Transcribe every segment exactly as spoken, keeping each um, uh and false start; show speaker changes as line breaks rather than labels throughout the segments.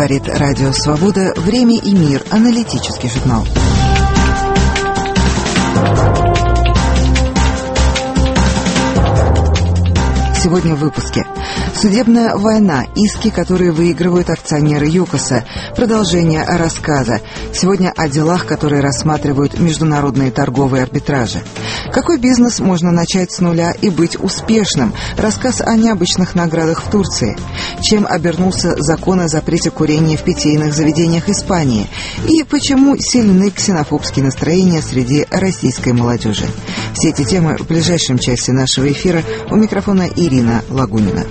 Говорит Радио Свобода. Время и мир. Аналитический журнал. Сегодня в выпуске. Судебная война. Иски, которые выигрывают акционеры ЮКОСа. Продолжение рассказа. Сегодня о делах, которые рассматривают международные торговые арбитражи. Какой бизнес можно начать с нуля и быть успешным? Рассказ о необычных наградах в Турции. Чем обернулся закон о запрете курения в питейных заведениях Испании? И почему сильны ксенофобские настроения среди российской молодежи? Все эти темы в ближайшем часе нашего эфира. У микрофона Ирина Лагунина.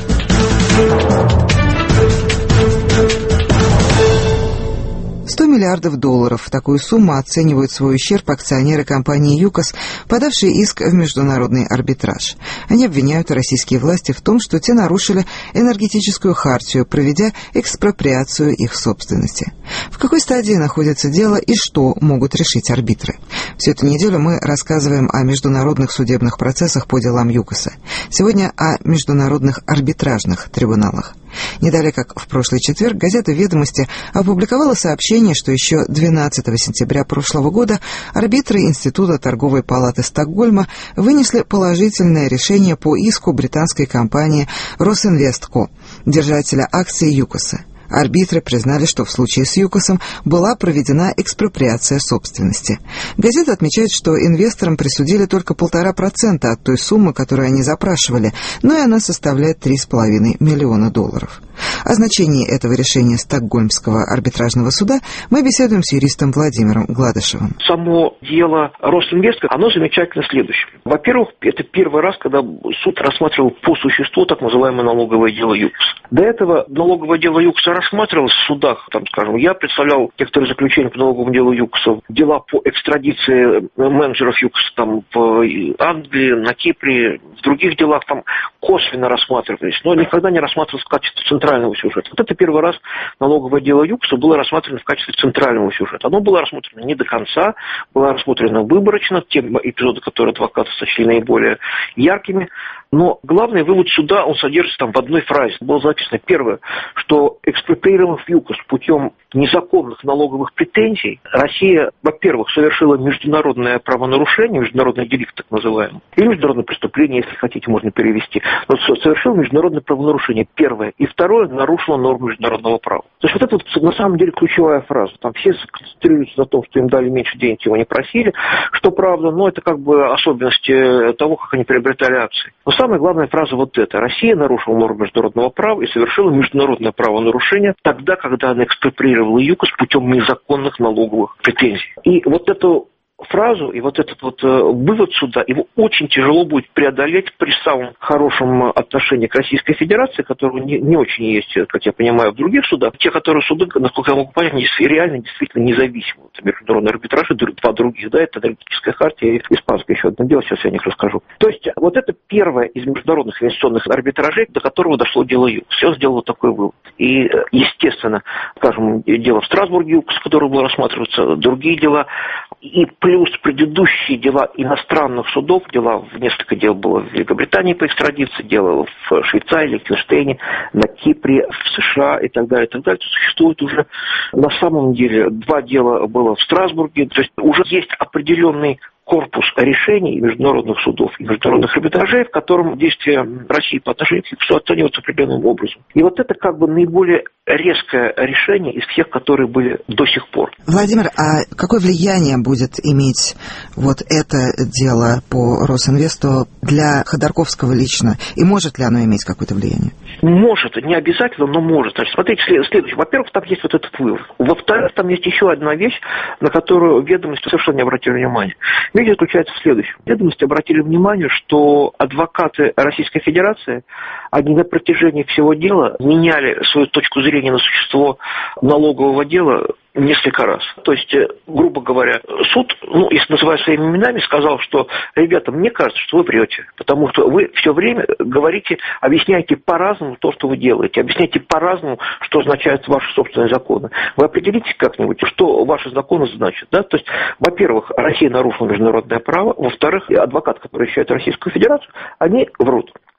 сто миллиардов долларов. В такую сумму оценивают свой ущерб акционеры компании ЮКОС, подавшие иск в международный арбитраж. Они обвиняют российские власти в том, что те нарушили энергетическую хартию, проведя экспроприацию их собственности. В какой стадии находится дело и что могут решить арбитры? Всю эту неделю мы рассказываем о международных судебных процессах по делам ЮКОСа. Сегодня о международных арбитражных трибуналах. Не далее, как в прошлый четверг, газета «Ведомости» опубликовала сообщение, что еще двенадцатого сентября прошлого года арбитры Института торговой палаты Стокгольма вынесли положительное решение по иску британской компании «Росинвестко», держателя акций ЮКОСа. Арбитры признали, что в случае с ЮКОСом была проведена экспроприация собственности. Газета отмечает, что инвесторам присудили только полтора процента от той суммы, которую они запрашивали, но и она составляет три с половиной миллиона долларов. О значении этого решения Стокгольмского арбитражного суда мы беседуем с юристом Владимиром Гладышевым.
Само дело Росинвестко, оно замечательно следующее. Во-первых, это первый раз, когда суд рассматривал по существу так называемое налоговое дело ЮКОС. До этого налоговое дело ЮКОСа рассматривалось в судах, там, скажем, я представлял некоторые заключения по налоговому делу ЮКОСа, дела по экстрадиции менеджеров ЮКОСа там в Англии, на Кипре, в других делах там косвенно рассматривались, но никогда не рассматривалось в качестве центрального сюжета. Вот это первый раз налоговое дело ЮКОСа было рассмотрено в качестве центрального сюжета. Оно было рассмотрено не до конца, было рассмотрено выборочно, те эпизоды, которые адвокаты сочли наиболее яркими. Но главный вывод суда, он содержится там в одной фразе. Было записано первое, что экспроприировав ЮКОС путем незаконных налоговых претензий, Россия, во-первых, совершила международное правонарушение, международный деликт так называемый, или международное преступление, если хотите, можно перевести. Но совершила международное правонарушение, первое. И второе, нарушила норму международного права. То есть вот это вот, на самом деле ключевая фраза. Там все сконцентрируются на том, что им дали меньше денег, чего они просили, что правда, но это как бы особенности того, как они приобретали акции. Но самая главная фраза вот эта. Россия нарушила норму международного права и совершила международное правонарушение тогда, когда она экспроприировала ЮКОС путем незаконных налоговых претензий. И вот эту фразу и вот этот вот э, вывод суда, его очень тяжело будет преодолеть при самом хорошем отношении к Российской Федерации, которого не, не очень есть, как я понимаю, в других судах. Те, которые суды, насколько я могу понять, они реально действительно независимы. Это международный арбитраж и два других, да, это энергетическая хартия и испанское еще одно дело, сейчас я о них расскажу. То есть вот это первое из международных инвестиционных арбитражей, до которого дошло дело ЮКОС. Все сделало такой вывод. И, естественно, скажем, дело в Страсбурге ЮКОС, которое было рассматриваться, другие дела, и плюс предыдущие дела иностранных судов, дела, несколько дел было в Великобритании по экстрадиции, дело в Швейцарии, Лихтенштейне, на Кипре, в США и так далее, и так далее. Существует уже на самом деле два дела было в Страсбурге, то есть уже есть определенный корпус решений международных судов и международных арбитражей, в котором действия России по отношению к ЮКОСу оцениваются определенным образом. И вот это как бы наиболее резкое решение из всех, которые были до сих пор.
Владимир, а какое влияние будет иметь вот это дело по Росинвесту для Ходорковского лично? И может ли оно иметь какое-то влияние?
Может, не обязательно, но может. Значит, смотрите, следующее. Во-первых, там есть вот этот вывод. Во-вторых, там есть еще одна вещь, на которую ведомости совершенно не обратили внимания. Вещь заключается в следующем. Ведомости обратили внимание, что адвокаты Российской Федерации, они на протяжении всего дела меняли свою точку зрения на существо налогового дела несколько раз. То есть, грубо говоря, суд, ну, если называя своими именами, сказал, что, ребята, мне кажется, что вы врете, потому что вы все время говорите, объясняете по-разному то, что вы делаете, объясняете по-разному, что означают ваши собственные законы. Вы определитесь как-нибудь, что ваши законы значат. Да? То есть, во-первых, Россия нарушила международное право, во-вторых, адвокаты, которые защищают Российскую Федерацию, они врут.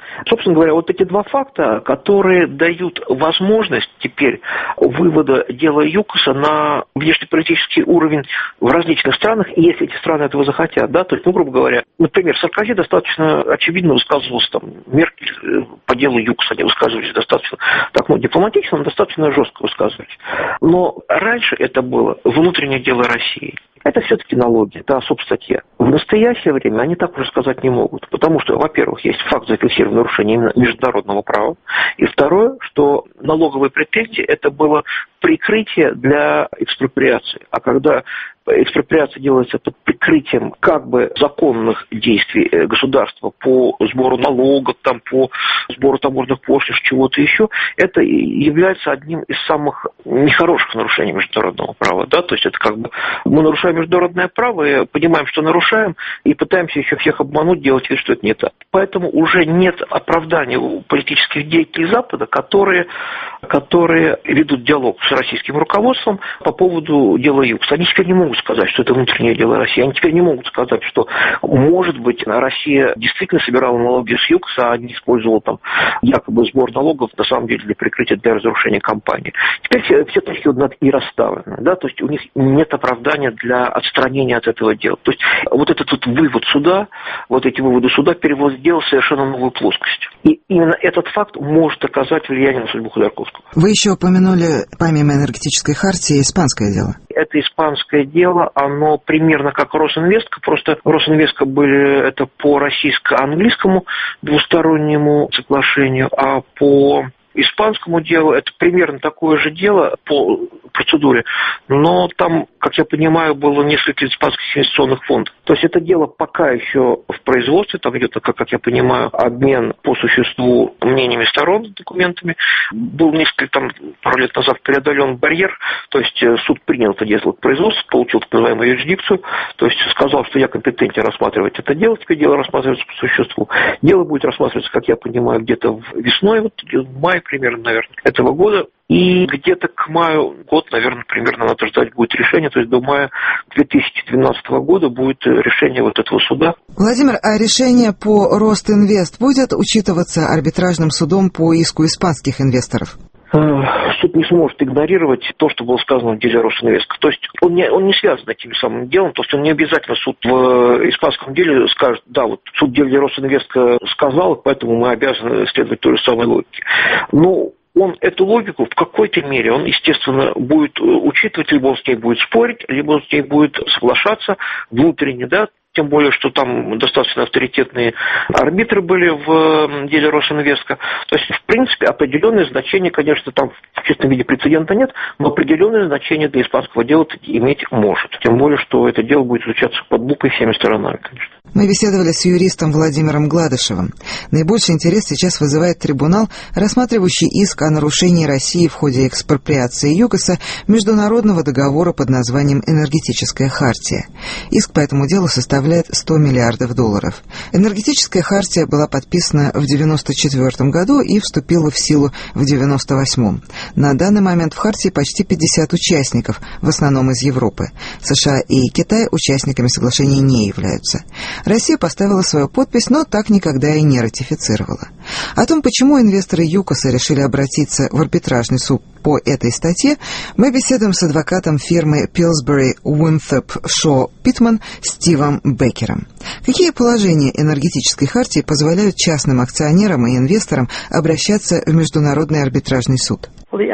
Собственно говоря, вот эти два факта, которые дают возможность теперь вывода дела ЮКОСа на внешнеполитический уровень в различных странах, и если эти страны этого захотят, да, то есть, ну, грубо говоря, например, Саркози достаточно очевидно высказывался, там, Меркель по делу ЮКОСа, они высказывались достаточно, так, ну, дипломатично, но достаточно жестко высказывались. Но раньше это было внутреннее дело России. Это все-таки налоги, это субстатья. В настоящее время они так уже сказать не могут, потому что, во-первых, есть факт зафиксированного нарушения именно международного права, и второе, что налоговые претензии это было прикрытие для экспроприации. А когда экспроприация делается под прикрытием как бы законных действий государства по сбору налогов, там, по сбору таможенных пошлин, чего-то еще, это является одним из самых нехороших нарушений международного права. Да? То есть это как бы мы нарушаем международное право, и понимаем, что нарушаем, и пытаемся еще всех обмануть, делать вид, что это не так. Поэтому уже нет оправдания у политических деятелей Запада, которые, которые ведут диалог с российским руководством по поводу дела ЮКОС. Они теперь не могут сказать, что это внутреннее дело России. Они теперь не могут сказать, что, может быть, Россия действительно собирала налоги с ЮКОСа, а не использовала там якобы сбор налогов, на самом деле, для прикрытия, для разрушения компании. Теперь все, все точки над «и» расставлены. Да? То есть у них нет оправдания для отстранения от этого дела. То есть вот этот вот вывод суда, вот эти выводы суда переводят дело в совершенно новую плоскость. И именно этот факт может оказать влияние на судьбу Ходорковского.
Вы еще упомянули, помимо энергетической хартии, испанское дело.
Это испанское дело, оно примерно как Росинвестка, просто Росинвестка были это по российско-английскому двустороннему соглашению, а по испанскому делу это примерно такое же дело по процедуре, но там, как я понимаю, было несколько испанских инвестиционных фондов. То есть это дело пока еще в производстве, там идет, как, как я понимаю, обмен по существу мнениями сторон, документами. Был несколько, там, пару лет назад преодолен барьер, то есть суд принял это дело к производству, получил так называемую юрисдикцию, то есть сказал, что я компетентен рассматривать это дело, теперь дело рассматривается по существу. Дело будет рассматриваться, как я понимаю, где-то весной, вот в мае примерно, наверное, этого года. И где-то к маю, год, наверное, примерно надо ждать будет решение, то есть до мая две тысячи двенадцатого года будет решение вот этого суда.
Владимир, а решение по Ростинвест будет учитываться арбитражным судом по иску испанских инвесторов?
Суд не сможет игнорировать то, что было сказано в деле Росинвестка. То есть он не, он не связан этим самым делом, то есть он не обязательно суд в испанском деле скажет, да, вот суд в деле Росинвестка сказал, поэтому мы обязаны следовать той же самой логике. Но он эту логику в какой-то мере, он, естественно, будет учитывать, либо он с ней будет спорить, либо он с ней будет соглашаться внутренне, да, тем более, что там достаточно авторитетные арбитры были в деле Росинвестка. То есть, в принципе, определенное значение, конечно, там в чистом виде прецедента нет, но определенное значение для испанского дела иметь может. Тем более, что это дело будет изучаться под лупой всеми сторонами, конечно.
Мы беседовали с юристом Владимиром Гладышевым. Наибольший интерес сейчас вызывает трибунал, рассматривающий иск о нарушении России в ходе экспроприации ЮКОСа международного договора под названием «Энергетическая хартия». Иск по этому делу составляет сто миллиардов долларов. Энергетическая хартия была подписана в девяносто четвёртом году и вступила в силу в девяносто восьмом. На данный момент в хартии почти пятьдесят участников, в основном из Европы. США и Китай участниками соглашения не являются. Россия поставила свою подпись, но так никогда и не ратифицировала. О том, почему инвесторы ЮКОСа решили обратиться в арбитражный суд по этой статье, мы беседуем с адвокатом фирмы Pillsbury Winthrop Shaw Pittman Стивом Беккером. Какие положения энергетической хартии позволяют частным акционерам и инвесторам обращаться в Международный арбитражный суд?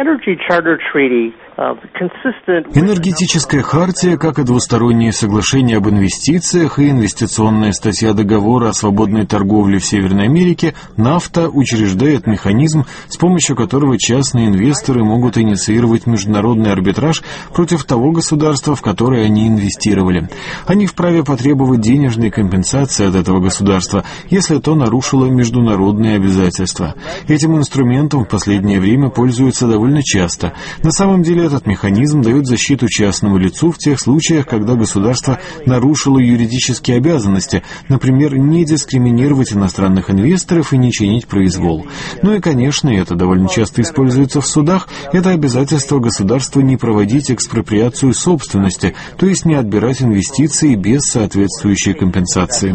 Энергетическая хартия, как и двусторонние соглашения об инвестициях и инвестиционная статья договора о свободной торговле в Северной Америке, нафта учреждает механизм, с помощью которого частные инвесторы могут инициировать международный арбитраж против того государства, в которое они инвестировали. Они вправе потребовать денежной компенсации от этого государства, если то нарушило международные обязательства. Этим инструментом в последнее время пользуются довольно часто. На самом деле этот механизм дает защиту частному лицу в тех случаях, когда государство нарушило юридические обязанности, например, не дискриминировать иностранных инвесторов и не чинить произвол. Ну и, конечно, это довольно часто используется в судах, это обязательство государства не проводить экспроприацию собственности, то есть не отбирать инвестиции без соответствующей компенсации.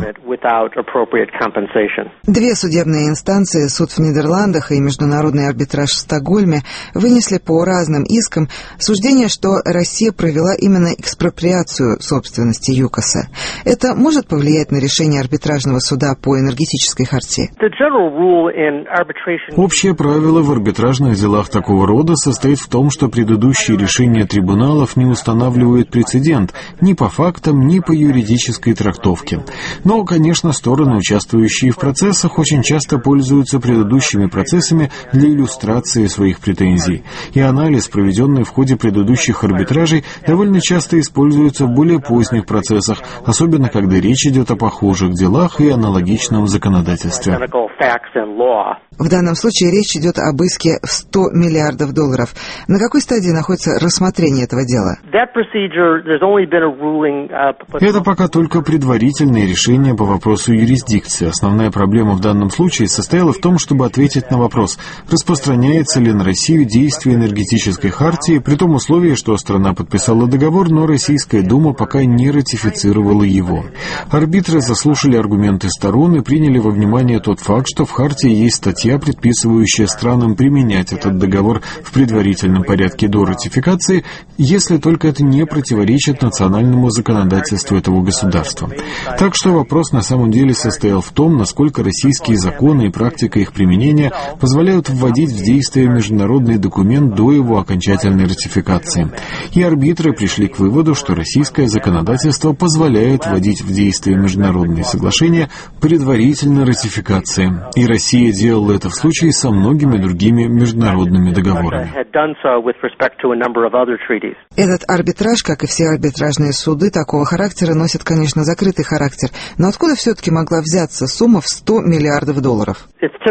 Две судебные инстанции, суд в Нидерландах и международный арбитраж в Стокгольме, вынесли по разным искам суждение, что Россия провела именно экспроприацию собственности ЮКОСа. Это может повлиять на решение арбитражного суда по энергетической хартии?
Общее правило в арбитражных делах такого рода состоит в том, что предыдущие решения трибуналов не устанавливают прецедент ни по фактам, ни по юридической трактовке. Но, конечно, стороны, участвующие в процессах, очень часто пользуются предыдущими процессами для иллюстрации своих претензий. И анализ, проведенный в ходе предыдущих арбитражей, довольно часто используется в более поздних процессах, особенно когда речь идет о похожих делах и аналогичном законодательстве.
В данном случае речь идет об иске в сто миллиардов долларов. На какой стадии находится рассмотрение этого дела?
Это пока только предварительное решение по вопросу юрисдикции. Основная проблема в данном случае состояла в том, чтобы ответить на вопрос, распространяется ли на Россию действие энергетической хартии, при том условии, что страна подписала договор, но Российская Дума пока не ратифицировала его. Арбитры заслушали аргументы сторон и приняли во внимание тот факт, что в хартии есть статья, предписывающая странам применять этот договор в предварительном порядке до ратификации, если только это не противоречит национальному законодательству этого государства. Так что вопрос на самом деле состоял в том, насколько российские законы и практика их применения позволяют вводить в действие международный документ до его окончательной ратификации. И арбитры пришли к выводу, что российское законодательство позволяет вводить в действие международные соглашения предварительно ратификации. И Россия делала это в случае со многими другими международными договорами.
Этот арбитраж, как и все арбитражные суды такого характера, носит, конечно, закрытый характер. Но откуда все-таки могла взяться сумма в сто миллиардов долларов?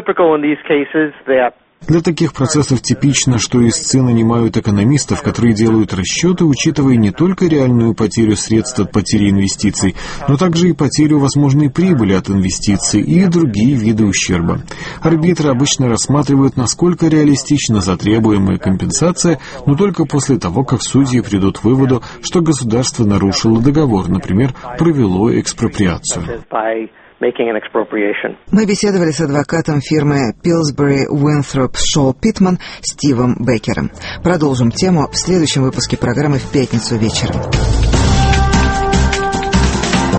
Для таких процессов типично, что истцы нанимают экономистов, которые делают расчеты, учитывая не только реальную потерю средств от потери инвестиций, но также и потерю возможной прибыли от инвестиций и другие виды ущерба. Арбитры обычно рассматривают, насколько реалистична затребуемая компенсация, но только после того, как судьи придут к выводу, что государство нарушило договор, например, провело экспроприацию.
Мы беседовали с адвокатом фирмы Pillsbury Winthrop Shaw Pittman Стивом Беккером. Продолжим тему в следующем выпуске программы в пятницу вечером.